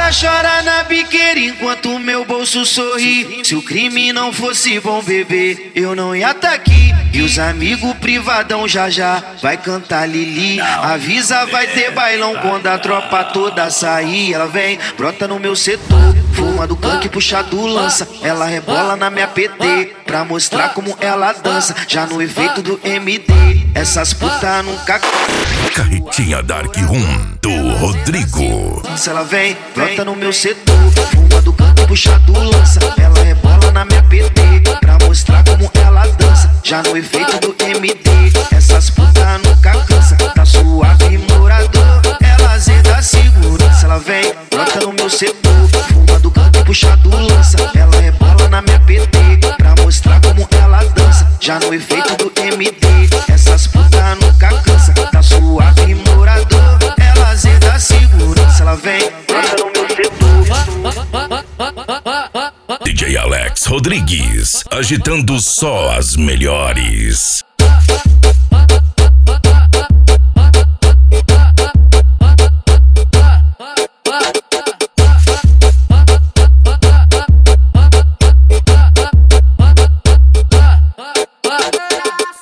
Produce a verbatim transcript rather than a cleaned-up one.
Ela chora na biqueira enquanto meu bolso sorri. Se o crime não fosse bom, bebê, eu não ia tá aqui. E os amigos privadão já já vai cantar Lili. Avisa, vai ter bailão quando a tropa toda sair. Ela vem, brota no meu setor, fuma do canque, puxa do lança. Ela rebola na minha P T pra mostrar como ela dança. Já no efeito do M D, essas puta nunca. Carretinha Dark Room do Rodrigo. Se ela vem, brota no meu setor, fuma do canque, puxa do lança. Ela rebola na minha P T pra mostrar como ela dança. Já no efeito do M D, essas puta nunca cansa. Tá suave, morador, ela zeda segurança. Ela vem, brota no meu setor, fuma do canque, puxa do lança. Ela rebola na minha P T pra mostrar como ela dança. Já no efeito do M D, essas puta nunca cansa. Tá suave, morador, ela zeda segurança. Ela vem, brota no meu setor. D J Alex Rodrigues, agitando só as melhores.